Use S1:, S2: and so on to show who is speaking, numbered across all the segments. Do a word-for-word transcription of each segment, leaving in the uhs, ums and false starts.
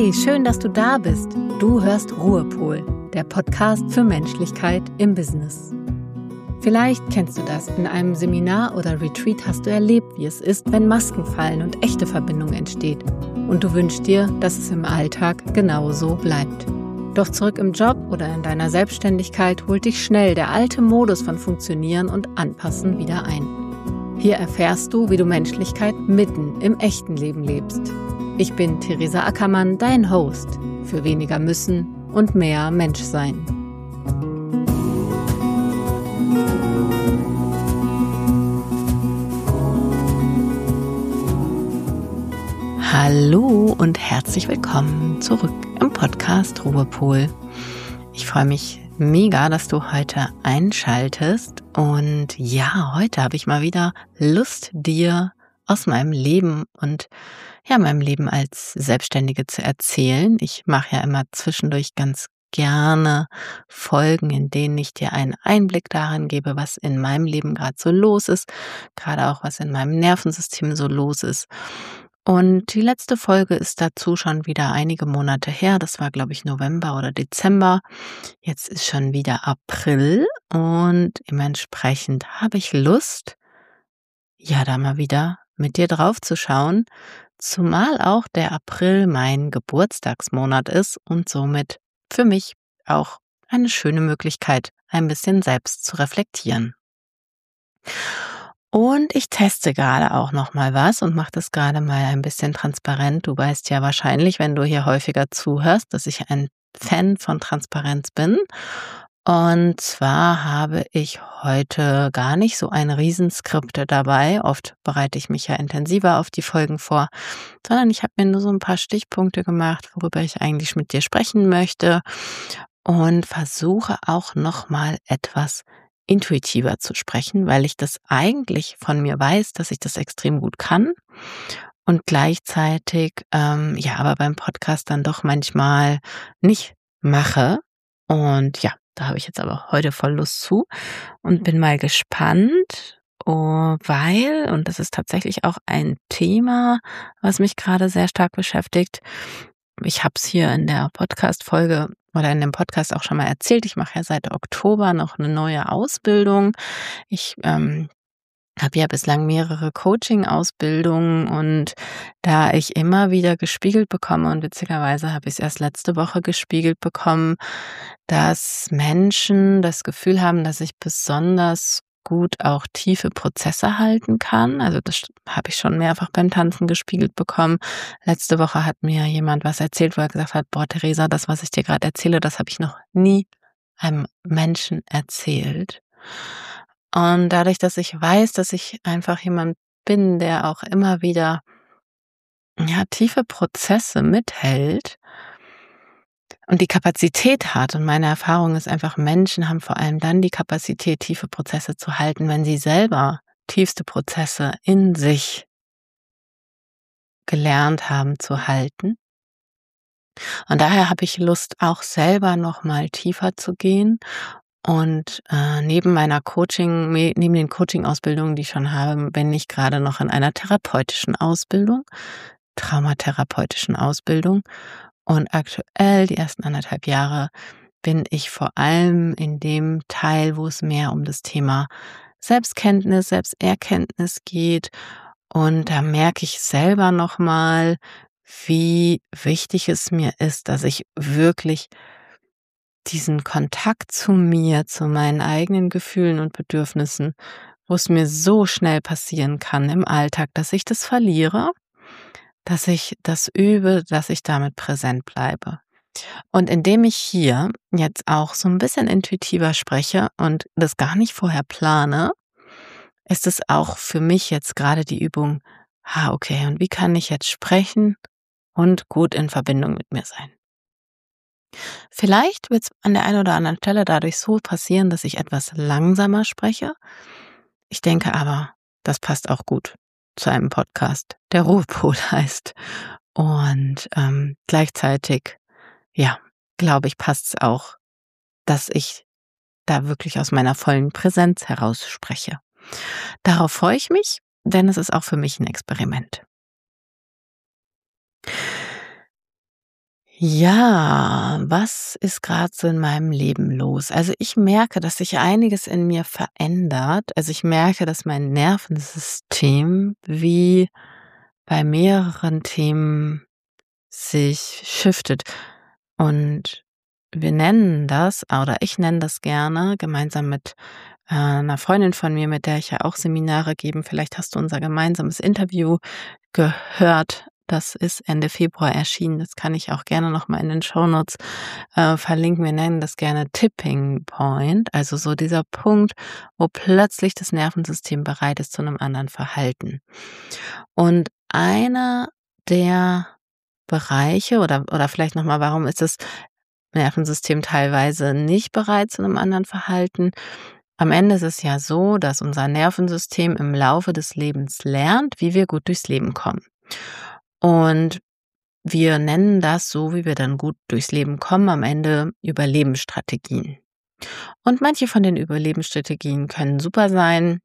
S1: Hey, schön, dass du da bist. Du hörst Ruhepol, der Podcast für Menschlichkeit im Business. Vielleicht kennst du das. In einem Seminar oder Retreat hast du erlebt, wie es ist, wenn Masken fallen und echte Verbindung entsteht. Und du wünschst dir, dass es im Alltag genauso bleibt. Doch zurück im Job oder in deiner Selbstständigkeit holt dich schnell der alte Modus von Funktionieren und Anpassen wieder ein. Hier erfährst du, wie du Menschlichkeit mitten im echten Leben lebst. Ich bin Theresa Ackermann, dein Host für weniger Müssen und mehr Menschsein. Hallo und herzlich willkommen zurück im Podcast Ruhepol. Ich freue mich mega, dass du heute einschaltest und ja, heute habe ich mal wieder Lust, dir aus meinem Leben und ja, meinem Leben als Selbstständige zu erzählen. Ich mache ja immer zwischendurch ganz gerne Folgen, in denen ich dir einen Einblick darin gebe, was in meinem Leben gerade so los ist, gerade auch was in meinem Nervensystem so los ist. Und die letzte Folge ist dazu schon wieder einige Monate her. Das war, glaube ich, November oder Dezember. Jetzt ist schon wieder April und dementsprechend habe ich Lust, ja, da mal wieder mit dir drauf zu schauen, zumal auch der April mein Geburtstagsmonat ist und somit für mich auch eine schöne Möglichkeit, ein bisschen selbst zu reflektieren. Und ich teste gerade auch noch mal was und mache das gerade mal ein bisschen transparent. Du weißt ja wahrscheinlich, wenn du hier häufiger zuhörst, dass ich ein Fan von Transparenz bin. Und zwar habe ich heute gar nicht so ein Riesenskript dabei. Oft bereite ich mich ja intensiver auf die Folgen vor, sondern ich habe mir nur so ein paar Stichpunkte gemacht, worüber ich eigentlich mit dir sprechen möchte und versuche auch noch mal etwas intuitiver zu sprechen, weil ich das eigentlich von mir weiß, dass ich das extrem gut kann und gleichzeitig ähm, ja aber beim Podcast dann doch manchmal nicht mache. Und ja, da habe ich jetzt aber heute voll Lust zu und bin mal gespannt, oh, weil, und das ist tatsächlich auch ein Thema, was mich gerade sehr stark beschäftigt. Ich habe es hier in der Podcast-Folge oder in dem Podcast auch schon mal erzählt. Ich mache ja seit Oktober noch eine neue Ausbildung. Ich ähm, habe ja bislang mehrere Coaching-Ausbildungen und da ich immer wieder gespiegelt bekomme und witzigerweise habe ich es erst letzte Woche gespiegelt bekommen, dass Menschen das Gefühl haben, dass ich besonders gut auch tiefe Prozesse halten kann. Also das habe ich schon mehrfach beim Tanzen gespiegelt bekommen. Letzte Woche hat mir jemand was erzählt, wo er gesagt hat, boah, Theresa, das, was ich dir gerade erzähle, das habe ich noch nie einem Menschen erzählt. Und dadurch, dass ich weiß, dass ich einfach jemand bin, der auch immer wieder ja, tiefe Prozesse mithält und die Kapazität hat, und meine Erfahrung ist einfach, Menschen haben vor allem dann die Kapazität, tiefe Prozesse zu halten, wenn sie selber tiefste Prozesse in sich gelernt haben zu halten. Und daher habe ich Lust, auch selber noch mal tiefer zu gehen. Und äh, neben meiner Coaching, neben den Coaching-Ausbildungen, die ich schon habe, bin ich gerade noch in einer therapeutischen Ausbildung, traumatherapeutischen Ausbildung. Und aktuell, die ersten anderthalb Jahre, bin ich vor allem in dem Teil, wo es mehr um das Thema Selbstkenntnis, Selbsterkenntnis geht. Und da merke ich selber nochmal, wie wichtig es mir ist, dass ich wirklich diesen Kontakt zu mir, zu meinen eigenen Gefühlen und Bedürfnissen, wo es mir so schnell passieren kann im Alltag, dass ich das verliere, dass ich das übe, dass ich damit präsent bleibe. Und indem ich hier jetzt auch so ein bisschen intuitiver spreche und das gar nicht vorher plane, ist es auch für mich jetzt gerade die Übung, ah, okay, und wie kann ich jetzt sprechen und gut in Verbindung mit mir sein? Vielleicht wird es an der einen oder anderen Stelle dadurch so passieren, dass ich etwas langsamer spreche. Ich denke aber, das passt auch gut zu einem Podcast, der Ruhepol heißt. Und ähm, gleichzeitig, ja, glaube ich, passt es auch, dass ich da wirklich aus meiner vollen Präsenz heraus spreche. Darauf freue ich mich, denn es ist auch für mich ein Experiment. Ja, was ist gerade so in meinem Leben los? Also, ich merke, dass sich einiges in mir verändert. Also, ich merke, dass mein Nervensystem wie bei mehreren Themen sich shiftet. Und wir nennen das oder ich nenne das gerne gemeinsam mit, äh, 'ner Freundin von mir, mit der ich ja auch Seminare gebe. Vielleicht hast du unser gemeinsames Interview gehört. Das ist Ende Februar erschienen. Das kann ich auch gerne noch mal in den Shownotes, äh, verlinken. Wir nennen das gerne Tipping Point, also so dieser Punkt, wo plötzlich das Nervensystem bereit ist zu einem anderen Verhalten. Und einer der Bereiche oder oder vielleicht noch mal, warum ist das Nervensystem teilweise nicht bereit zu einem anderen Verhalten? Am Ende ist es ja so, dass unser Nervensystem im Laufe des Lebens lernt, wie wir gut durchs Leben kommen. Und wir nennen das, so wie wir dann gut durchs Leben kommen, am Ende Überlebensstrategien. Und manche von den Überlebensstrategien können super sein,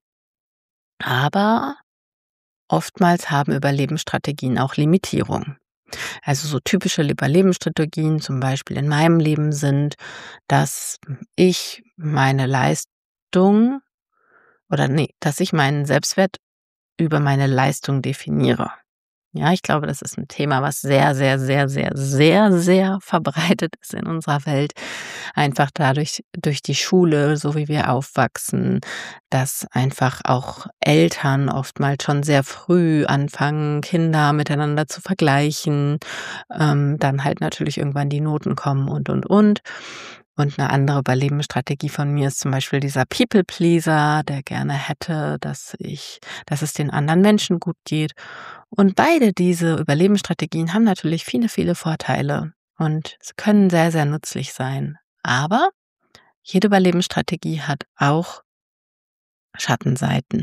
S1: aber oftmals haben Überlebensstrategien auch Limitierungen. Also so typische Überlebensstrategien zum Beispiel in meinem Leben sind, dass ich meine Leistung oder nee, dass ich meinen Selbstwert über meine Leistung definiere. Ja, ich glaube, das ist ein Thema, was sehr, sehr, sehr, sehr, sehr, sehr verbreitet ist in unserer Welt. Einfach dadurch durch die Schule, so wie wir aufwachsen, dass einfach auch Eltern oftmals schon sehr früh anfangen, Kinder miteinander zu vergleichen, ähm, dann halt natürlich irgendwann die Noten kommen und, und, und. Und eine andere Überlebensstrategie von mir ist zum Beispiel dieser People Pleaser, der gerne hätte, dass ich dass es den anderen Menschen gut geht. Und beide diese Überlebensstrategien haben natürlich viele, viele Vorteile und sie können sehr, sehr nützlich sein. Aber jede Überlebensstrategie hat auch Schattenseiten.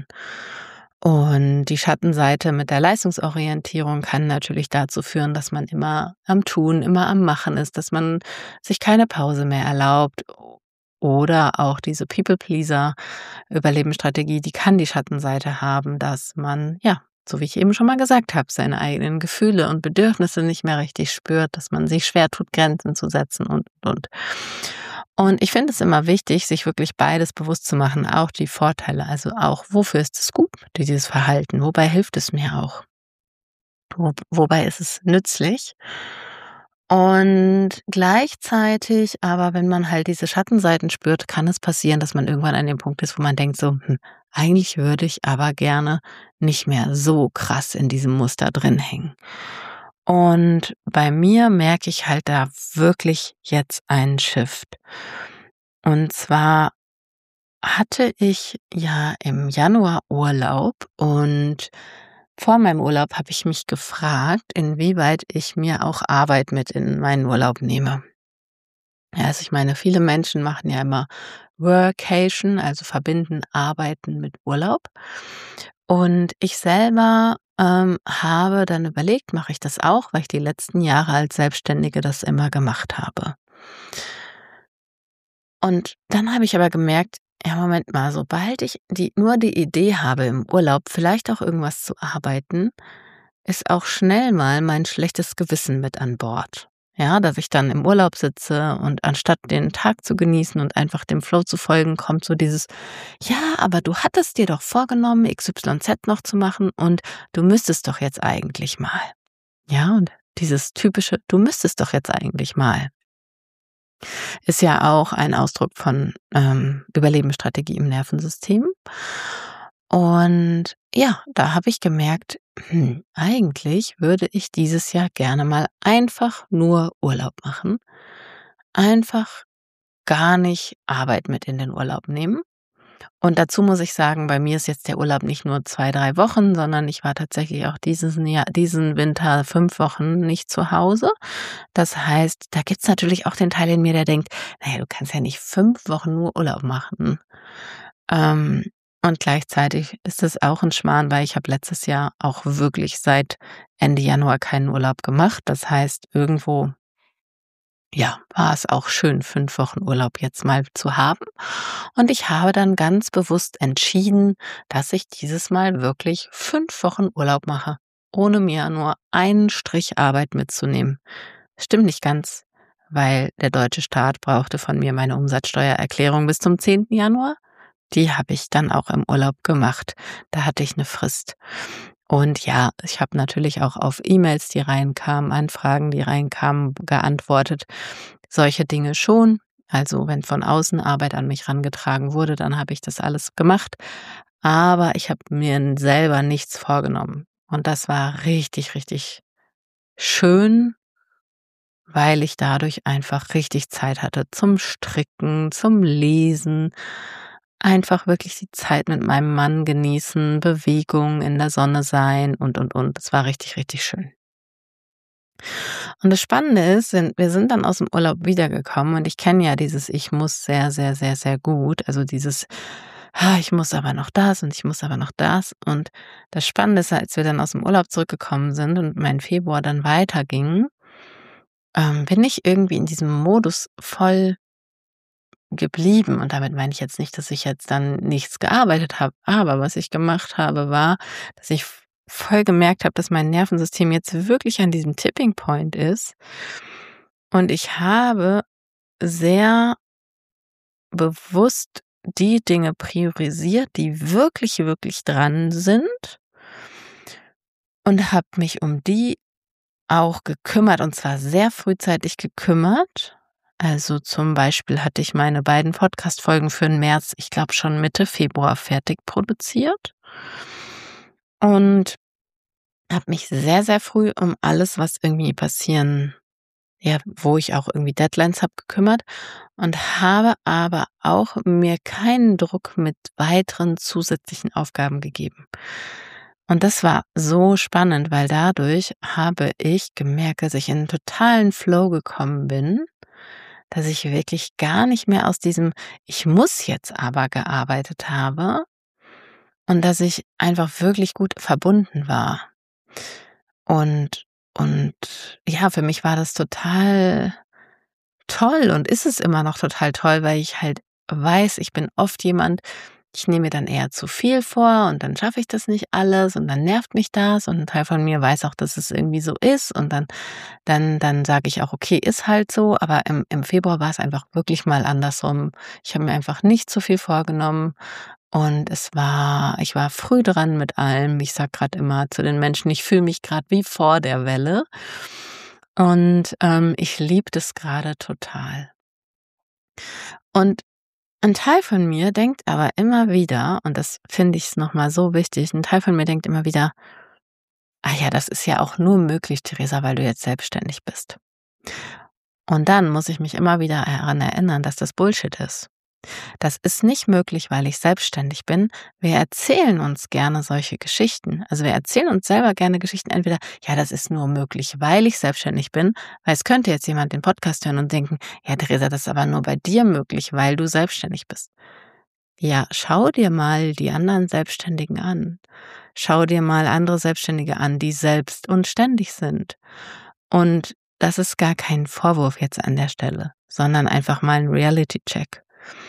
S1: Und die Schattenseite mit der Leistungsorientierung kann natürlich dazu führen, dass man immer am Tun, immer am Machen ist, dass man sich keine Pause mehr erlaubt. Oder auch diese People-Pleaser-Überlebensstrategie, die kann die Schattenseite haben, dass man, ja, so wie ich eben schon mal gesagt habe, seine eigenen Gefühle und Bedürfnisse nicht mehr richtig spürt, dass man sich schwer tut, Grenzen zu setzen und, und. Und ich finde es immer wichtig, sich wirklich beides bewusst zu machen, auch die Vorteile, also auch, wofür ist es gut, dieses Verhalten, wobei hilft es mir auch, wo, wobei ist es nützlich. Und gleichzeitig aber, wenn man halt diese Schattenseiten spürt, kann es passieren, dass man irgendwann an dem Punkt ist, wo man denkt so: „Hm, eigentlich würde ich aber gerne nicht mehr so krass in diesem Muster drin hängen.“ Und bei mir merke ich halt da wirklich jetzt einen Shift. Und zwar hatte ich ja im Januar Urlaub und vor meinem Urlaub habe ich mich gefragt, inwieweit ich mir auch Arbeit mit in meinen Urlaub nehme. Ja, also ich meine, viele Menschen machen ja immer Workation, also verbinden Arbeiten mit Urlaub. Und ich selber ähm, habe dann überlegt, mache ich das auch, weil ich die letzten Jahre als Selbstständige das immer gemacht habe. Und dann habe ich aber gemerkt, ja, Moment mal, sobald ich die nur die Idee habe, im Urlaub vielleicht auch irgendwas zu arbeiten, ist auch schnell mal mein schlechtes Gewissen mit an Bord. Ja, dass ich dann im Urlaub sitze und anstatt den Tag zu genießen und einfach dem Flow zu folgen, kommt so dieses: „Ja, aber du hattest dir doch vorgenommen, X Y Z noch zu machen und du müsstest doch jetzt eigentlich mal.“ Ja, und dieses typische: „Du müsstest doch jetzt eigentlich mal.“ ist ja auch ein Ausdruck von, ähm, Überlebensstrategie im Nervensystem. Und ja, da habe ich gemerkt, hm, eigentlich würde ich dieses Jahr gerne mal einfach nur Urlaub machen. Einfach gar nicht Arbeit mit in den Urlaub nehmen. Und dazu muss ich sagen, bei mir ist jetzt der Urlaub nicht nur zwei drei Wochen, sondern ich war tatsächlich auch dieses Jahr diesen Winter fünf Wochen nicht zu Hause. Das heißt, da gibt's natürlich auch den Teil in mir, der denkt: „Na ja, du kannst ja nicht fünf Wochen nur Urlaub machen.“ Ähm, und gleichzeitig ist es auch 'n Schmarrn, weil ich habe letztes Jahr auch wirklich seit Ende Januar keinen Urlaub gemacht. Das heißt, irgendwo, ja, war es auch schön, fünf Wochen Urlaub jetzt mal zu haben. Und ich habe dann ganz bewusst entschieden, dass ich dieses Mal wirklich fünf Wochen Urlaub mache, ohne mir nur einen Strich Arbeit mitzunehmen. Stimmt nicht ganz, weil der deutsche Staat brauchte von mir meine Umsatzsteuererklärung bis zum zehnten Januar. Die habe ich dann auch im Urlaub gemacht. Da hatte ich 'ne Frist. Und ja, ich habe natürlich auch auf E-Mails, die reinkamen, Anfragen, die reinkamen, geantwortet. Solche Dinge schon. Also, wenn von außen Arbeit an mich rangetragen wurde, dann habe ich das alles gemacht. Aber ich habe mir n selber nichts vorgenommen. Und das war richtig, richtig schön, weil ich dadurch einfach richtig Zeit hatte zum Stricken, zum Lesen, einfach wirklich die Zeit mit meinem Mann genießen, Bewegung, in der Sonne sein und, und, und. Das war richtig, richtig schön. Und das Spannende ist, sind wir sind dann aus'm Urlaub wiedergekommen und ich kenne ja dieses „Ich muss“ sehr, sehr, sehr, sehr gut. Also dieses: „Ha, ich muss aber noch das und ich muss aber noch das.“ Und das Spannende ist, als wir dann aus'm Urlaub zurückgekommen sind und mein Februar dann weiterging, ähm, bin ich irgendwie in diesem Modus voll geblieben. Und damit meine ich jetzt nicht, dass ich jetzt dann nichts gearbeitet habe, aber was ich gemacht habe, war, dass ich v voll gemerkt habe, dass mein Nervensystem jetzt wirklich an diesem Tipping Point ist. Und ich habe sehr bewusst die Dinge priorisiert, die wirklich, wirklich dran sind und habe mich um die auch gekümmert und zwar sehr frühzeitig gekümmert. Also, zum Beispiel hatte ich meine beiden Podcast-Folgen für 'n März, ich glaube schon Mitte Februar fertig produziert und habe mich sehr, sehr früh um alles, was irgendwie passieren ja, wo ich auch irgendwie Deadlines habe, gekümmert und habe aber auch mir keinen Druck mit weiteren zusätzlichen Aufgaben gegeben. Und das war so spannend, weil dadurch habe ich gemerkt, dass ich in 'n totalen Flow gekommen bin, dass ich wirklich gar nicht mehr aus diesem „Ich muss jetzt aber“ gearbeitet habe und dass ich einfach wirklich gut verbunden war. Und und ja, für mich war das total toll und ist es immer noch total toll, weil ich halt weiß, ich bin oft jemand, ich nehme mir dann eher zu viel vor und dann schaffe ich das nicht alles und dann nervt mich das und 'n Teil von mir weiß auch, dass es irgendwie so ist und dann dann dann sage ich auch: „Okay, ist halt so.“ Aber im im Februar war's einfach wirklich mal andersrum. Ich habe mir einfach nicht zu viel vorgenommen und es war ich war früh dran mit allem. Ich sage grad immer zu den Menschen: „Ich fühle mich grad wie vor der Welle.“ Und, ähm, ich liebe das grade total. Und 'n Teil von mir denkt aber immer wieder, und das finde ich noch mal so wichtig 'n Teil von mir denkt immer wieder: „Ah ja, das ist ja auch nur möglich, Theresa, weil du jetzt selbstständig bist.“ Und dann muss ich mich immer wieder daran erinnern, dass das Bullshit ist. Das ist nicht möglich, weil ich selbstständig bin. Wir erzählen uns gerne solche Geschichten. Also, wir erzählen uns selber gerne Geschichten entweder: „Ja, das ist nur möglich, weil ich selbstständig bin.“ Weil es könnte jetzt jemand den Podcast hören und denken: „Ja, Theresa, das ist aber nur bei dir möglich, weil du selbstständig bist.“ Ja, schau dir mal die anderen Selbstständigen an. Schau dir mal andere Selbstständige an, die selbst und ständig sind. Und das ist gar kein Vorwurf jetzt an der Stelle, sondern einfach mal 'n Reality Check.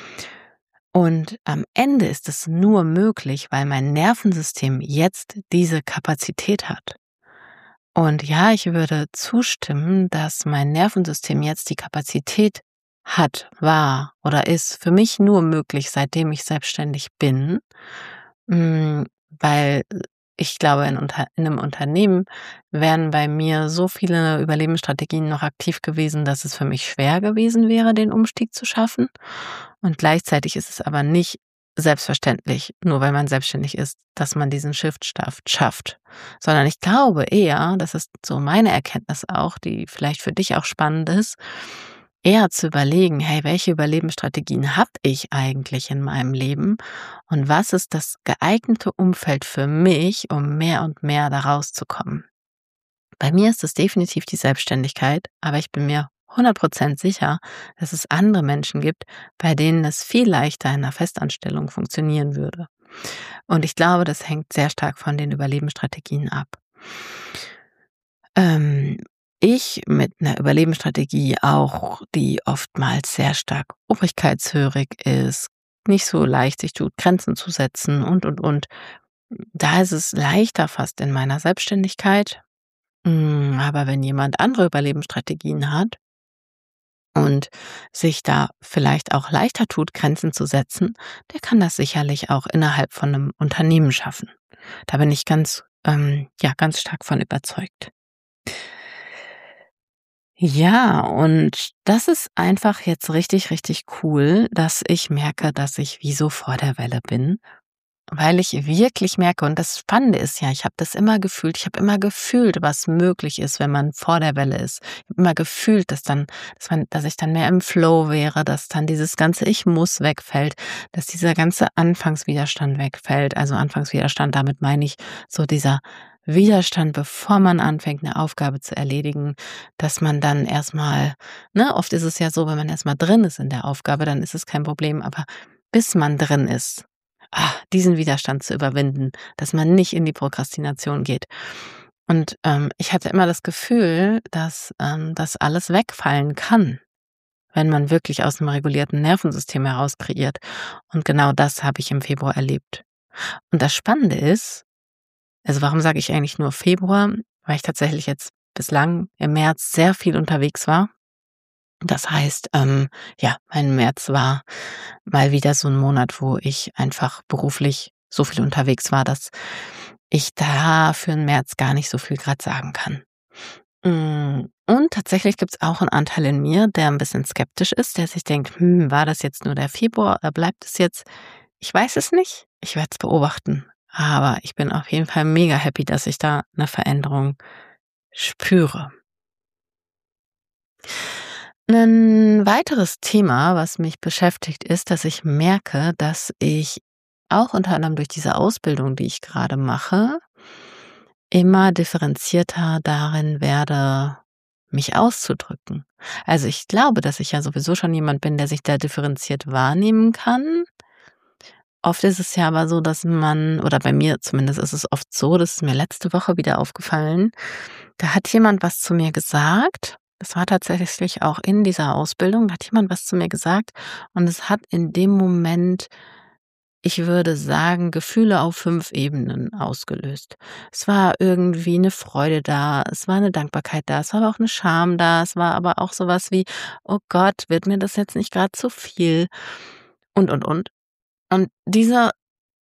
S1: Und am Ende ist es nur möglich, weil mein Nervensystem jetzt diese Kapazität hat. Und ja, ich würde zustimmen, dass mein Nervensystem jetzt die Kapazität hat, war oder ist für mich nur möglich, seitdem ich selbstständig bin. Hm, weil ich glaube, in Unter in 'nem Unternehmen wären bei mir so viele Überlebensstrategien noch aktiv gewesen, dass es für mich schwer gewesen wäre, den Umstieg zu schaffen. Und gleichzeitig ist es aber nicht selbstverständlich, nur weil man selbstständig ist, dass man diesen Shift stafft schafft. Sondern ich glaube eher, das ist so meine Erkenntnis auch, die vielleicht für dich auch spannend ist, eher zu überlegen: „Hey, welche Überlebensstrategien habe ich eigentlich in meinem Leben und was ist das geeignete Umfeld für mich, um mehr und mehr da rauszukommen?“ Bei mir ist es definitiv die Selbstständigkeit, aber ich bin mir hundert Prozent sicher, dass es andere Menschen gibt, bei denen es viel leichter in 'ner Festanstellung funktionieren würde. Und ich glaube, das hängt sehr stark von den Überlebensstrategien ab. Ähm, ich mit 'ner Überlebensstrategie auch, die oftmals sehr stark obrigkeitshörig ist, nicht so leicht sich tut, Grenzen zu setzen und, und, und. Da ist es leichter fast in meiner Selbstständigkeit. Hm, aber wenn jemand andere Überlebensstrategien hat und sich da vielleicht auch leichter tut, Grenzen zu setzen, der kann das sicherlich auch innerhalb von 'nem Unternehmen schaffen. Da bin ich ganz, ähm, ja, ganz stark von überzeugt. Ja, und das ist einfach jetzt richtig, richtig cool, dass ich merke, dass ich wie so vor der Welle bin, weil ich wirklich merke und das Spannende ist ja, ich habe das immer gefühlt. Ich habe immer gefühlt, was möglich ist, wenn man vor der Welle ist. Ich habe immer gefühlt, dass dann dass man dass ich dann mehr im Flow wäre, dass dann dieses ganze „Ich muss“ wegfällt, dass dieser ganze Anfangswiderstand wegfällt. Also, Anfangswiderstand, damit meine ich so dieser Widerstand, bevor man anfängt, 'ne Aufgabe zu erledigen, dass man dann erst mal ne, oft ist es ja so, wenn man erst mal drin ist in der Aufgabe, dann ist es kein Problem, aber bis man drin ist, ah, diesen Widerstand zu überwinden, dass man nicht in die Prokrastination geht. Und, ähm, ich hatte immer das Gefühl, dass, ähm, das alles wegfallen kann, wenn man wirklich aus 'nem regulierten Nervensystem heraus kreiert. Und genau das habe ich im Februar erlebt. Und das Spannende ist also, warum sage ich eigentlich nur Februar? Weil ich tatsächlich jetzt bislang im März sehr viel unterwegs war. Das heißt, ähm, ja, mein März war mal wieder so 'n Monat, wo ich einfach beruflich so viel unterwegs war, dass ich da für 'n März gar nicht so viel grad sagen kann. Hm, und tatsächlich gibt's auch 'n Anteil in mir, der 'n bisschen skeptisch ist, der sich denkt: „Hm, war das jetzt nur der Februar oder bleibt es jetzt?“ Ich weiß es nicht. Ich werde es beobachten. Aber ich bin auf jeden Fall mega happy, dass ich da 'ne Veränderung spüre. 'Nen weiteres Thema, was mich beschäftigt, ist, dass ich merke, dass ich auch unter anderem durch diese Ausbildung, die ich grade mache immer differenzierter darin werde, mich auszudrücken. Also, ich glaube, dass ich ja sowieso schon jemand bin, der sich da differenziert wahrnehmen kann. Oft ist es ja aber so, dass man oder bei mir zumindest ist es oft so, das ist mir letzte Woche wieder aufgefallen, da hat jemand was zu mir gesagt. Das war tatsächlich auch in dieser Ausbildung. Da hat jemand was zu mir gesagt und es hat in dem Moment, ich würde sagen, Gefühle auf fünf Ebenen ausgelöst. Es war irgendwie 'ne Freude da, es war 'ne Dankbarkeit da, es war aber auch 'ne Scham da, es war aber auch so was wie: „Oh Gott, wird mir das jetzt nicht grad zu viel?“ Und, und, und. Und diese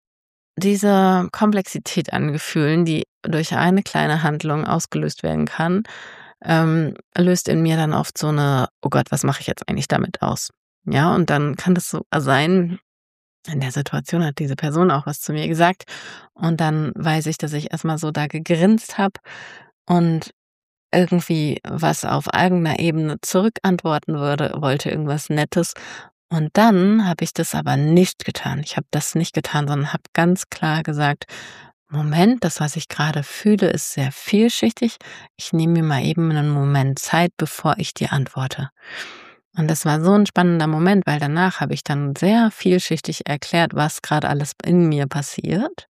S1: diese Komplexität an Gefühlen, die durch eine kleine Handlung ausgelöst werden kann, ähm, löst in mir dann oft so 'ne: „Oh Gott, was mache ich jetzt eigentlich damit aus?“ Ja, und dann kann das so sein in der Situation hat diese Person auch was zu mir gesagt und dann weiß ich, dass ich erst mal so da gegrinst habe und irgendwie was auf eigener Ebene zurückantworten würde wollte, irgendwas Nettes. Und dann habe ich das aber nicht getan. Ich habe das nicht getan, sondern habe ganz klar gesagt: „Moment, das, was ich grade fühle, ist sehr vielschichtig. Ich nehme mir mal eben 'nen Moment Zeit, bevor ich dir antworte.“ Und das war so 'n spannender Moment, weil danach habe ich dann sehr vielschichtig erklärt, was grad alles in mir passiert.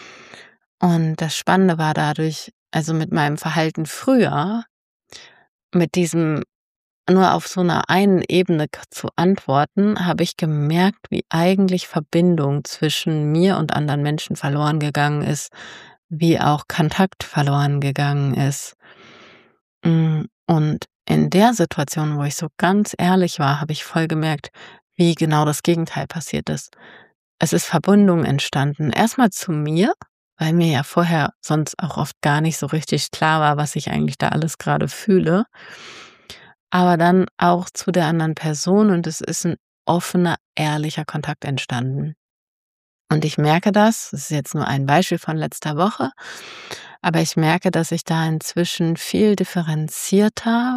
S1: Und das Spannende war dadurch also, mit meinem Verhalten früher mit diesem nur auf so 'ner einen Ebene k zu antworten, habe ich gemerkt, wie eigentlich Verbindung zwischen mir und anderen Menschen verloren gegangen ist, wie auch Kontakt verloren gegangen ist. Hm, und in der Situation, wo ich so ganz ehrlich war, habe ich voll gemerkt, wie genau das Gegenteil passiert ist. Es ist Verbindung entstanden. Erst mal zu mir, weil mir ja vorher sonst auch oft gar nicht so richtig klar war, was ich eigentlich da alles grade fühle. Aber dann auch zu der anderen Person und es ist 'n offener, ehrlicher Kontakt entstanden. Und ich merke das das ist jetzt nur ein Beispiel von letzter Woche, aber ich merke, dass ich da inzwischen viel differenzierter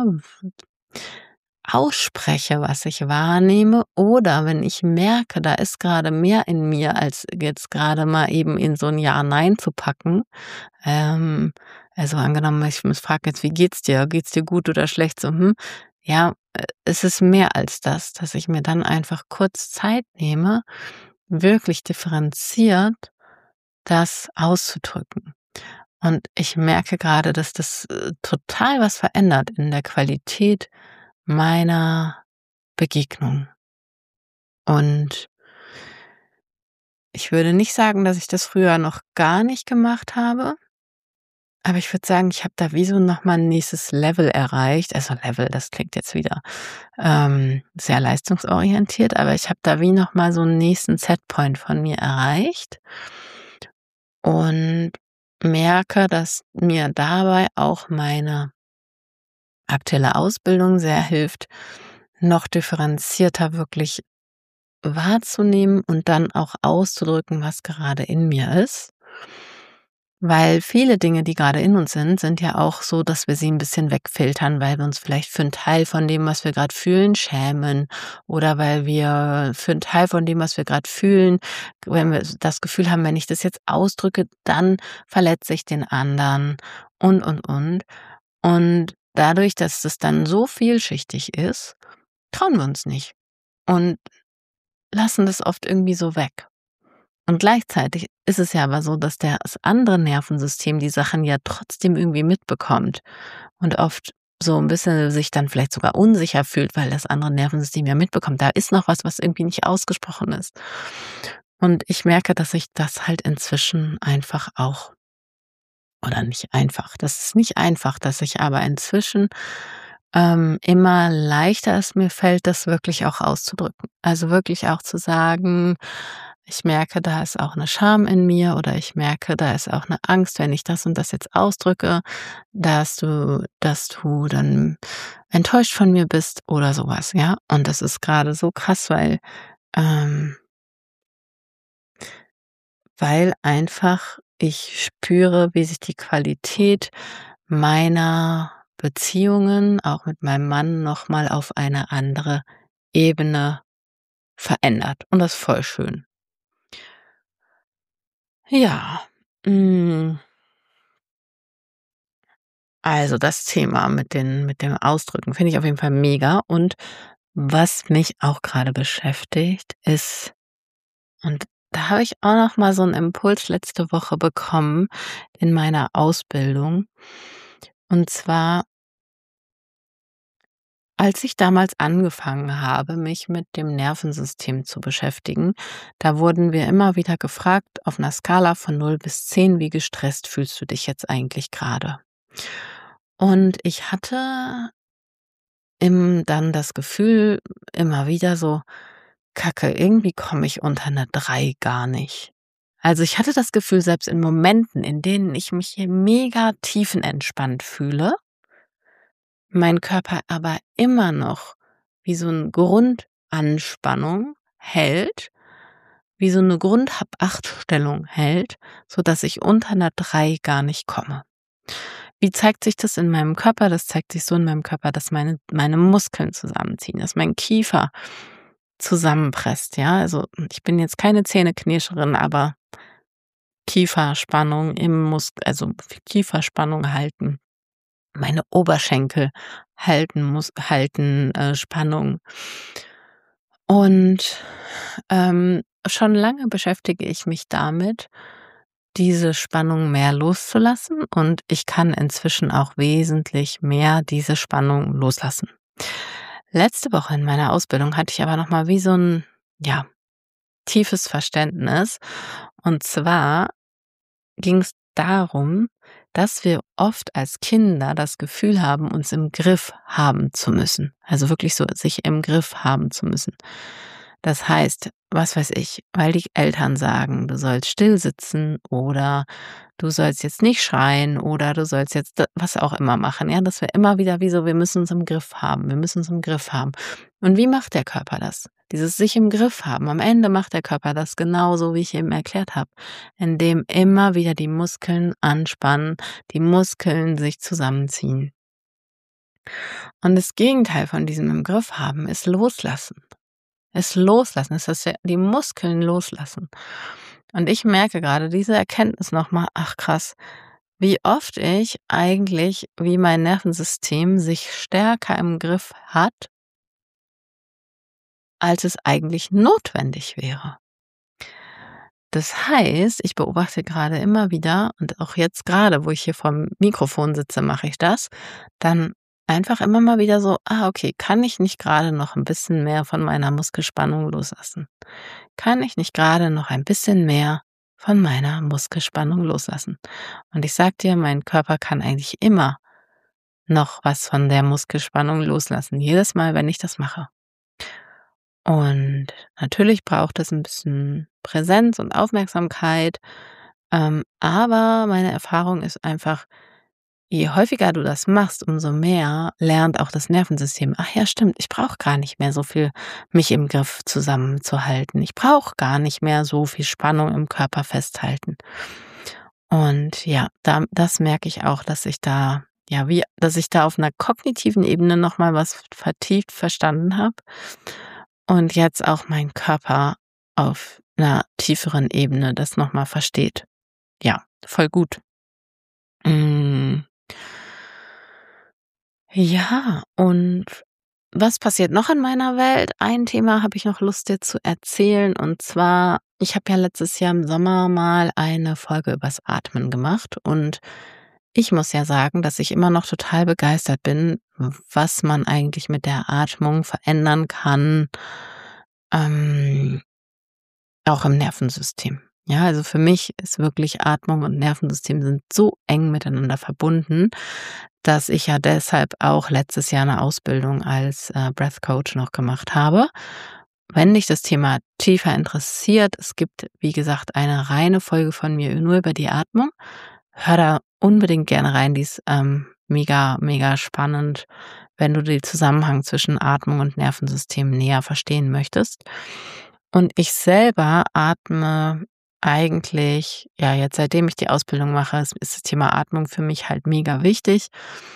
S1: ausspreche, was ich wahrnehme oder wenn ich merke, da ist grade mehr in mir, als jetzt grade mal eben in so 'n Ja, Nein zu packen. Ähm, also, angenommen, ich m frage jetzt: „Wie geht's dir? Geht's dir gut oder schlecht?“ So: „Hm.“ Ja, äh, es ist mehr als das, dass ich mir dann einfach kurz Zeit nehme, wirklich differenziert das auszudrücken. Und ich merke grade, dass das, äh, total was verändert in der Qualität meiner Begegnung. Und ich würde nicht sagen, dass ich das früher noch gar nicht gemacht habe. Aber ich würde sagen, ich habe da wie so noch mal 'n nächstes Level erreicht. Also, Level, das klingt jetzt wieder, ähm, sehr leistungsorientiert, aber ich habe da wie noch mal so 'n nächsten Setpoint von mir erreicht und merke, dass mir dabei auch meine aktuelle Ausbildung sehr hilft, noch differenzierter wirklich wahrzunehmen und dann auch auszudrücken, was gerade in mir ist. Weil viele Dinge, die gerade in uns sind, sind ja auch so, dass wir sie ein bisschen wegfiltern, weil wir uns vielleicht für einen Teil von dem, was wir gerade fühlen, schämen oder weil wir für einen Teil von dem, was wir gerade fühlen, wenn wir das Gefühl haben, wenn ich das jetzt ausdrücke, dann verletze ich den anderen und, und, und. Und dadurch, dass das dann so vielschichtig ist, trauen wir uns nicht und lassen das oft irgendwie so weg. Und gleichzeitig ist es ja aber so, dass der das andere Nervensystem die Sachen ja trotzdem irgendwie mitbekommt und oft so 'n bisschen sich dann vielleicht sogar unsicher fühlt, weil das andere Nervensystem ja mitbekommt, da ist noch was, was irgendwie nicht ausgesprochen ist. Und ich merke, dass ich das halt inzwischen einfach auch oder nicht einfach, das ist nicht einfach, dass ich aber inzwischen, ähm, immer leichter es mir fällt, das wirklich auch auszudrücken. Also, wirklich auch zu sagen: „Ich merke, da ist auch 'ne Scham in mir“ oder „Ich merke, da ist auch 'ne Angst, wenn ich das und das jetzt ausdrücke, dass du dass du dann enttäuscht von mir bist“ oder so was, ja? Und das ist grade so krass, weil ähm, weil einfach ich spüre, wie sich die Qualität meiner Beziehungen, auch mit meinem Mann, noch mal auf eine andere Ebene verändert. Und das ist voll schön. Ja, hm, also das Thema mit den mit dem Ausdrücken finde ich auf jeden Fall mega. Und was mich auch gerade beschäftigt, ist und da habe ich auch noch mal so einen Impuls letzte Woche bekommen in meiner Ausbildung. Und zwar als ich damals angefangen habe, mich mit dem Nervensystem zu beschäftigen, da wurden wir immer wieder gefragt, auf einer Skala von null bis zehn, wie gestresst fühlst du dich jetzt eigentlich gerade? Und ich hatte im dann das Gefühl immer wieder so: „Kacke, irgendwie komme ich unter 'ne drei gar nicht.“ Also, ich hatte das Gefühl, selbst in Momenten, in denen ich mich hier mega tiefenentspannt fühle, mein Körper aber immer noch wie so 'n Grundanspannung hält, wie so 'ne Grund-Hab-Acht-Stellung hält, sodass ich unter 'ner drei gar nicht komme. Wie zeigt sich das in meinem Körper? Das zeigt sich so in meinem Körper, dass meine meine Muskeln zusammenziehen, dass mein Kiefer zusammenpresst, ja? Also, ich bin jetzt keine Zähneknirscherin, aber Kieferspannung im Muskel, also Kieferspannung halten. Meine Oberschenkel halten muss halten, äh, Spannung. Und, ähm, schon lange beschäftige ich mich damit, diese Spannung mehr loszulassen und ich kann inzwischen auch wesentlich mehr diese Spannung loslassen. Letzte Woche in meiner Ausbildung hatte ich aber noch mal wie so 'n, ja, tiefes Verständnis. Und zwar ging es darum, dass wir oft als Kinder das Gefühl haben, uns im Griff haben zu müssen. Also wirklich so sich im Griff haben zu müssen. Das heißt, was weiß ich, weil die Eltern sagen, du sollst still sitzen oder du sollst jetzt nicht schreien oder du sollst jetzt d was auch immer machen, ja, dass wir immer wieder wie so, wir müssen uns im Griff haben, wir müssen uns im Griff haben. Und wie macht der Körper das? Dieses sich im Griff haben. Am Ende macht der Körper das genauso, wie ich eben erklärt habe, indem immer wieder die Muskeln anspannen, die Muskeln sich zusammenziehen. Und das Gegenteil von diesem im Griff haben ist Loslassen. Es Loslassen, es ist ja die Muskeln loslassen. Und ich merke gerade diese Erkenntnis noch mal, ach krass, wie oft ich eigentlich wie mein Nervensystem sich stärker im Griff hat, als es eigentlich notwendig wäre. Das heißt, ich beobachte gerade immer wieder und auch jetzt gerade, wo ich hier vorm Mikrofon sitze, mache ich das, dann einfach immer mal wieder so: „Ah, okay, kann ich nicht gerade noch ein bisschen mehr von meiner Muskelspannung loslassen? Kann ich nicht gerade noch ein bisschen mehr von meiner Muskelspannung loslassen. Und ich sage dir, mein Körper kann eigentlich immer noch was von der Muskelspannung loslassen, jedes Mal, wenn ich das mache. Und natürlich braucht es 'n bisschen Präsenz und Aufmerksamkeit, ähm, aber meine Erfahrung ist einfach, je häufiger du das machst, umso mehr lernt auch das Nervensystem: „Ach ja, stimmt, ich brauche gar nicht mehr so viel mich im Griff zusammenzuhalten. Ich brauche gar nicht mehr so viel Spannung im Körper festhalten.“ Und ja, da das merke ich auch, dass ich da ja, wie dass ich da auf 'ner kognitiven Ebene noch mal was vertieft verstanden habe und jetzt auch mein Körper auf 'ner tieferen Ebene das noch mal versteht. Ja, voll gut. Hm. Ja, und was passiert noch in meiner Welt? Ein Thema habe ich noch Lust, dir zu erzählen, und zwar, ich habe ja letztes Jahr im Sommer mal eine Folge übers Atmen gemacht und ich muss ja sagen, dass ich immer noch total begeistert bin, was man eigentlich mit der Atmung verändern kann ähm auch im Nervensystem. Ja, also für mich ist wirklich Atmung und Nervensystem sind so eng miteinander verbunden, dass ich ja deshalb auch letztes Jahr 'ne Ausbildung als, äh, Breath Coach noch gemacht habe. Wenn dich das Thema tiefer interessiert, es gibt, wie gesagt, eine reine Folge von mir nur über die Atmung. Hör da unbedingt gerne rein, die ist, ähm, mega, mega spannend, wenn du den Zusammenhang zwischen Atmung und Nervensystem näher verstehen möchtest. Und ich selber atme eigentlich ja, jetzt seitdem ich die Ausbildung mache, ist ist das Thema Atmung für mich halt mega wichtig.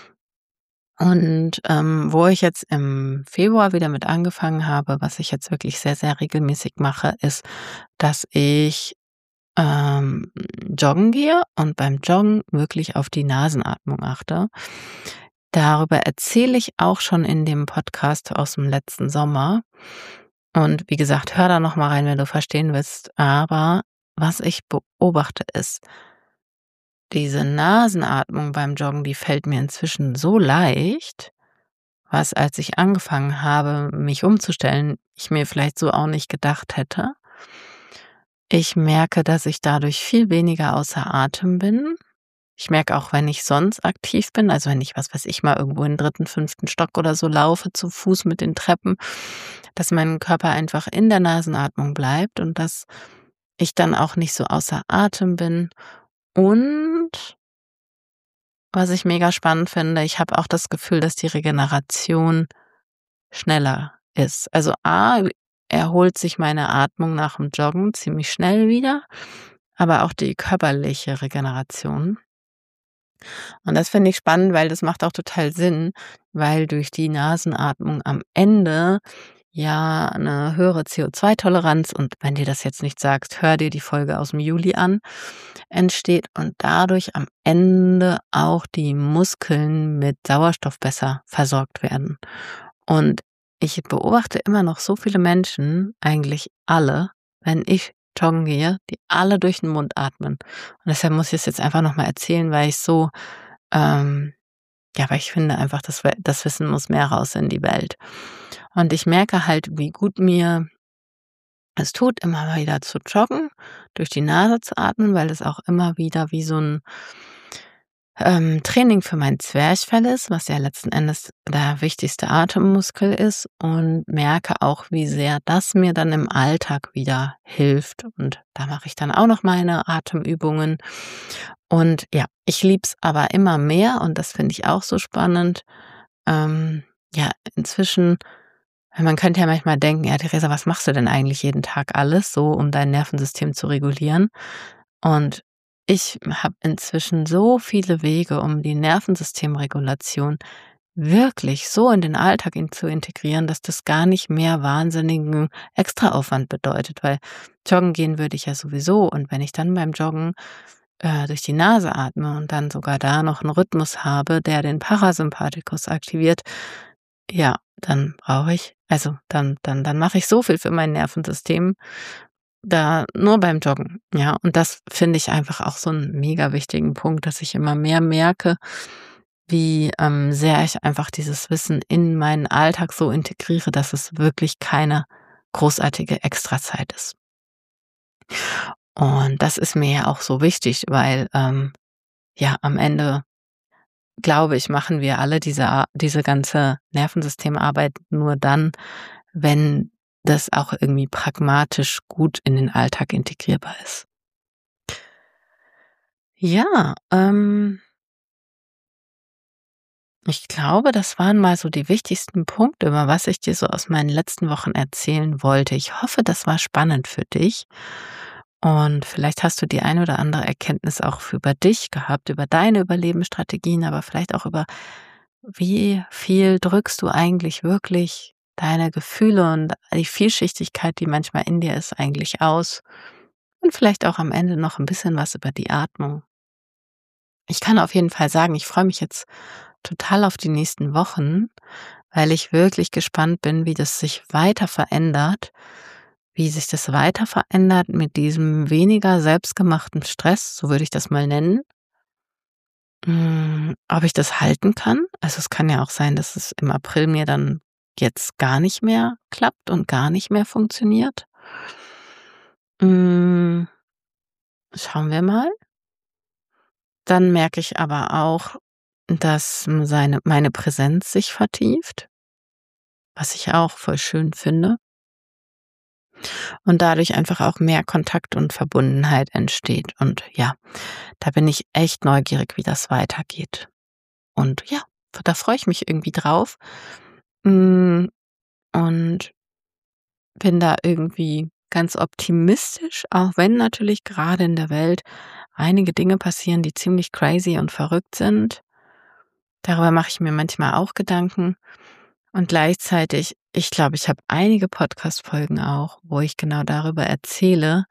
S1: Und, ähm, wo ich jetzt im Februar wieder mit angefangen habe, was ich jetzt wirklich sehr, sehr regelmäßig mache, ist, dass ich, ähm, joggen gehe und beim Joggen wirklich auf die Nasenatmung achte. Darüber erzähle ich auch schon in dem Podcast aus'm letzten Sommer. Und wie gesagt, hör da noch mal rein, wenn du verstehen willst. Aber was ich beobachte, ist diese Nasenatmung beim Joggen, die fällt mir inzwischen so leicht, was, als ich angefangen habe, mich umzustellen, ich mir vielleicht so auch nicht gedacht hätte. Ich merke, dass ich dadurch viel weniger außer Atem bin. Ich merke auch, wenn ich sonst aktiv bin, also wenn ich, was weiß ich, mal irgendwo in 'n dritten, fünften Stock oder so laufe zu Fuß mit den Treppen, dass mein Körper einfach in der Nasenatmung bleibt und dass ich dann auch nicht so außer Atem bin. Und was ich mega spannend finde, ich habe auch das Gefühl, dass die Regeneration schneller ist. Also A, erholt sich meine Atmung nach'm Joggen ziemlich schnell wieder, aber auch die körperliche Regeneration. Und das finde ich spannend, weil das macht auch total Sinn, weil durch die Nasenatmung am Ende ja 'ne höhere CO2-Toleranz und wenn dir das jetzt nichts sagt, hör dir die Folge aus'm Juli an, entsteht und dadurch am Ende auch die Muskeln mit Sauerstoff besser versorgt werden. Und ich beobachte immer noch so viele Menschen, eigentlich alle, wenn ich joggen gehe, die alle durch 'n Mund atmen. Und deshalb muss ich es jetzt einfach noch mal erzählen, weil ich's so, ähm ja, weil ich finde einfach, das We das Wissen muss mehr raus in die Welt. Und ich merke halt, wie gut mir es tut, immer mal wieder zu joggen, durch die Nase zu atmen, weil es auch immer wieder wie so 'n ähm, Training für mein Zwerchfell ist, was ja letzten Endes der wichtigste Atemmuskel ist und merke auch, wie sehr das mir dann im Alltag wieder hilft. Und da mache ich dann auch noch meine Atemübungen. Und ja, ich liebe es aber immer mehr und das finde ich auch so spannend. Ähm, ja, inzwischen man könnte ja manchmal denken: „Ja, Theresa, was machst du denn eigentlich jeden Tag alles so, um dein Nervensystem zu regulieren?“ Und ich habe inzwischen so viele Wege, um die Nervensystemregulation wirklich so in den Alltag in zu integrieren, dass das gar nicht mehr wahnsinnigen Extraaufwand bedeutet, weil joggen gehen würde ich ja sowieso und wenn ich dann beim Joggen, äh, durch die Nase atme und dann sogar da noch 'n Rhythmus habe, der den Parasympathikus aktiviert, ja, dann brauche ich also, dann dann dann mache ich so viel für mein Nervensystem da nur beim Joggen, ja? Und das finde ich einfach auch so 'n mega wichtigen Punkt, dass ich immer mehr merke, wie, ähm, sehr ich einfach dieses Wissen in meinen Alltag so integriere, dass es wirklich keine großartige Extrazeit ist. Und das ist mir ja auch so wichtig, weil, ähm, ja, am Ende, glaube ich, machen wir alle diese A diese ganze Nervensystemarbeit nur dann, wenn das auch irgendwie pragmatisch gut in den Alltag integrierbar ist. Ja, ähm ich glaube, das waren mal so die wichtigsten Punkte, über was ich dir so aus meinen letzten Wochen erzählen wollte. Ich hoffe, das war spannend für dich und vielleicht hast du die ein oder andere Erkenntnis auch für über dich gehabt, über deine Überlebensstrategien, aber vielleicht auch über, wie viel drückst du eigentlich wirklich deine Gefühle und die Vielschichtigkeit, die manchmal in dir ist, eigentlich aus? Und vielleicht auch am Ende noch ein bisschen was über die Atmung. Ich kann auf jeden Fall sagen, ich freue mich jetzt total auf die nächsten Wochen, weil ich wirklich gespannt bin, wie das sich weiter verändert, wie sich das weiter verändert mit diesem weniger selbstgemachten Stress, so würde ich das mal nennen. Hm, ob ich das halten kann? Also, es kann ja auch sein, dass es im April mir dann jetzt gar nicht mehr klappt und gar nicht mehr funktioniert. Hm, schauen wir mal. Dann merke ich aber auch, dass seine meine Präsenz sich vertieft, was ich auch voll schön finde und dadurch einfach auch mehr Kontakt und Verbundenheit entsteht. Und ja, da bin ich echt neugierig, wie das weitergeht. Und ja, da freue ich mich irgendwie drauf, hm, und bin da irgendwie ganz optimistisch, auch wenn natürlich gerade in der Welt einige Dinge passieren, die ziemlich crazy und verrückt sind. Darüber mache ich mir manchmal auch Gedanken. Und gleichzeitig, ich glaube, ich habe einige Podcast-Folgen auch, wo ich genau darüber erzähle.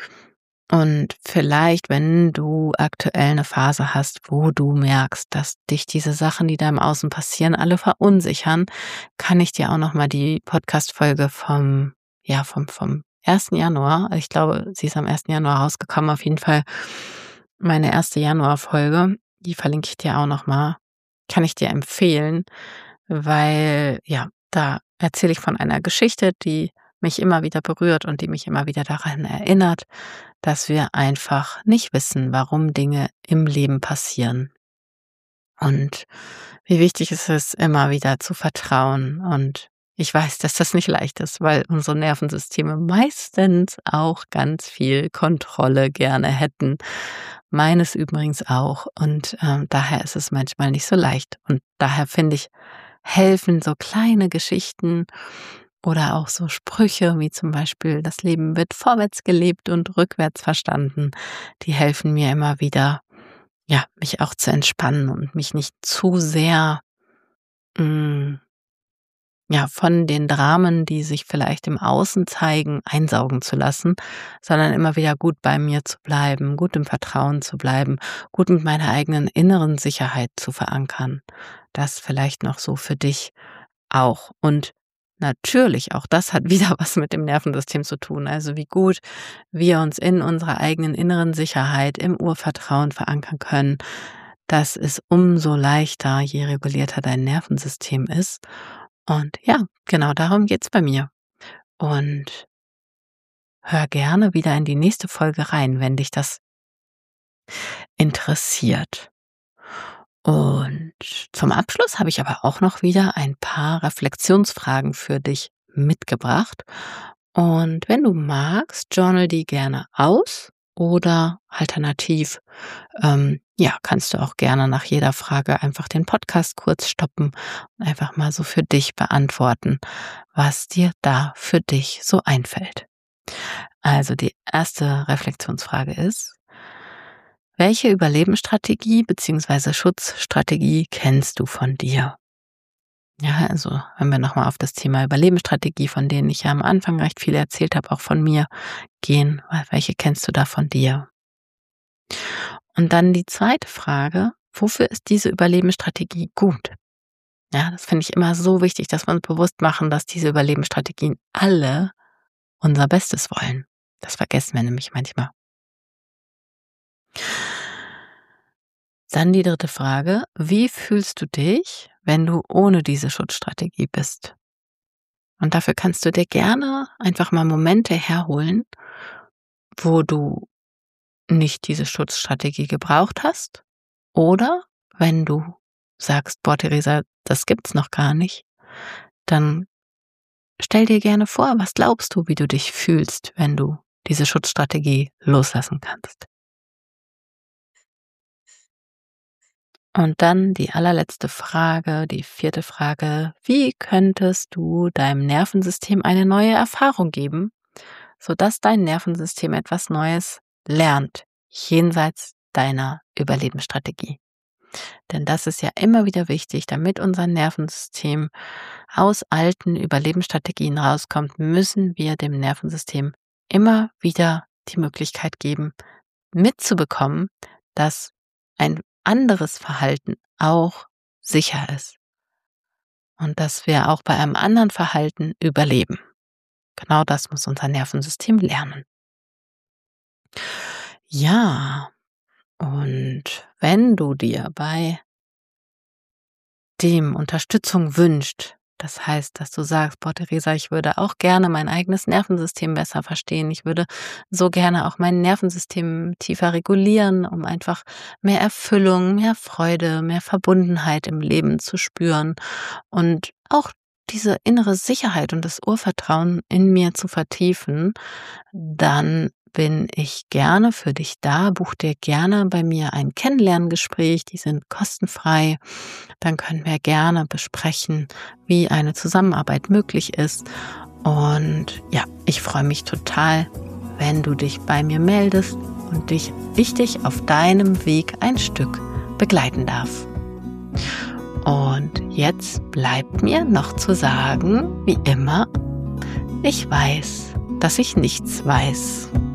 S1: Und vielleicht, wenn du aktuell eine Phase hast, wo du merkst, dass dich diese Sachen, die da im Außen passieren, alle verunsichern, kann ich dir auch noch mal die Podcast-Folge vom ja, vom vom ersten Januar, ich glaube, sie ist am ersten Januar rausgekommen, auf jeden Fall meine erste Januarfolge, die verlinke ich dir auch noch mal. Kann ich dir empfehlen, weil, ja, da erzähle ich von einer Geschichte, die mich immer wieder berührt und die mich immer wieder daran erinnert, dass wir einfach nicht wissen, warum Dinge im Leben passieren. Und wie wichtig es ist, immer wieder zu vertrauen. Und ich weiß, dass das nicht leicht ist, weil unsere Nervensysteme meistens auch ganz viel Kontrolle gerne hätten. Meines übrigens auch. Und ähm, daher ist es manchmal nicht so leicht. Und daher finde ich, helfen so kleine Geschichten oder auch so Sprüche wie zum Beispiel, das Leben wird vorwärts gelebt und rückwärts verstanden. Die helfen mir immer wieder, ja, mich auch zu entspannen und mich nicht zu sehr, hm, ja, von den Dramen, die sich vielleicht im Außen zeigen, einsaugen zu lassen, sondern immer wieder gut bei mir zu bleiben, gut im Vertrauen zu bleiben, gut mit meiner eigenen inneren Sicherheit zu verankern. Das vielleicht noch so für dich auch. Und natürlich, auch das hat wieder was mit dem Nervensystem zu tun. Also wie gut wir uns in unserer eigenen inneren Sicherheit, im Urvertrauen verankern können. Das ist umso leichter, je regulierter dein Nervensystem ist. Und ja, genau darum geht's bei mir. Und hör gerne wieder in die nächste Folge rein, wenn dich das interessiert. Und zum Abschluss habe ich aber auch noch wieder ein paar Reflexionsfragen für dich mitgebracht. Und wenn du magst, journal die gerne aus oder alternativ, ähm, ja, kannst du auch gerne nach jeder Frage einfach den Podcast kurz stoppen und einfach mal so für dich beantworten, was dir da für dich so einfällt. Also die erste Reflexionsfrage ist: Welche Überlebensstrategie beziehungsweise Schutzstrategie kennst du von dir? Ja, also wenn wir nochmal auf das Thema Überlebensstrategie, von denen ich ja am Anfang recht viel erzählt habe, auch von mir gehen, welche kennst du da von dir? Und dann die zweite Frage: Wofür ist diese Überlebensstrategie gut? Ja, das finde ich immer so wichtig, dass wir uns bewusst machen, dass diese Überlebensstrategien alle unser Bestes wollen. Das vergessen wir nämlich manchmal. Dann die dritte Frage: Wie fühlst du dich, wenn du ohne diese Schutzstrategie bist? Und dafür kannst du dir gerne einfach mal Momente herholen, wo du nicht diese Schutzstrategie gebraucht hast, oder wenn du sagst: „Boah, Theresa, das gibt's noch gar nicht“, dann stell dir gerne vor, was glaubst du, wie du dich fühlst, wenn du diese Schutzstrategie loslassen kannst? Und dann die allerletzte Frage, die vierte Frage: Wie könntest du deinem Nervensystem eine neue Erfahrung geben, sodass dein Nervensystem etwas Neues lernt, jenseits deiner Überlebensstrategie? Denn das ist ja immer wieder wichtig, damit unser Nervensystem aus alten Überlebensstrategien rauskommt, müssen wir dem Nervensystem immer wieder die Möglichkeit geben, mitzubekommen, dass ein anderes Verhalten auch sicher ist und dass wir auch bei einem anderen Verhalten überleben. Genau das muss unser Nervensystem lernen. Ja, und wenn du dir bei dem Unterstützung wünscht, das heißt, dass du sagst: „Boah, Theresa, ich würde auch gerne mein eigenes Nervensystem besser verstehen. Ich würde so gerne auch mein Nervensystem tiefer regulieren, um einfach mehr Erfüllung, mehr Freude, mehr Verbundenheit im Leben zu spüren und auch diese innere Sicherheit und das Urvertrauen in mir zu vertiefen“, dann bin ich gerne für dich da. Buch dir gerne bei mir ein Kennenlerngespräch, die sind kostenfrei. Dann können wir gerne besprechen, wie eine Zusammenarbeit möglich ist. Und ja, ich freue mich total, wenn du dich bei mir meldest und dich, ich dich auf deinem Weg ein Stück begleiten darf. Und jetzt bleibt mir noch zu sagen, wie immer, ich weiß, dass ich nichts weiß.